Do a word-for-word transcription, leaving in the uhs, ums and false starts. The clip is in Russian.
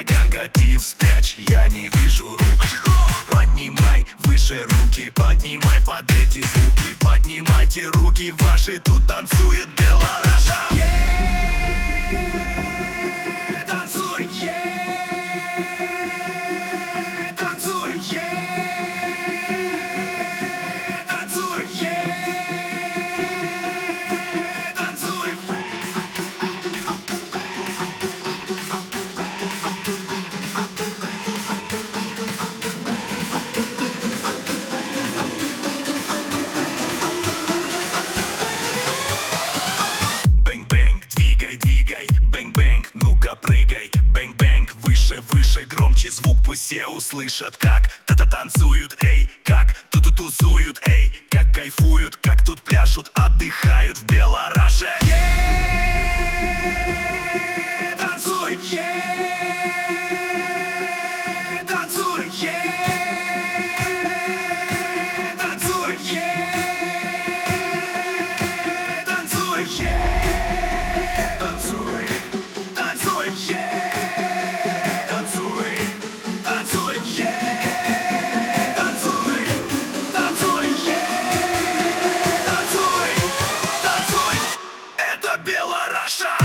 Ганга, ты вспять, я не вижу рук. Поднимай выше руки, поднимай под эти звуки. Поднимайте руки ваши, тут танцует Белораша. Танцуй, танцуй, танцуй, танцуй. Бэнг-бэнг, двигай, двигай, бэнг-бэнг, ну-ка прыгай. Бэнг-бэнг, выше, выше, громче звук, пусть все услышат, как та-та танцуют, эй, как тут тусуют, эй, как кайфуют, как тут пляшут, отдыхают в Белораше. Танцуй, танцуй, танцуй, танцуй, танцуй, танцуй, танцуй, танцуй, танцуй, танцуй, танцуй, танцуй. Это Белораша.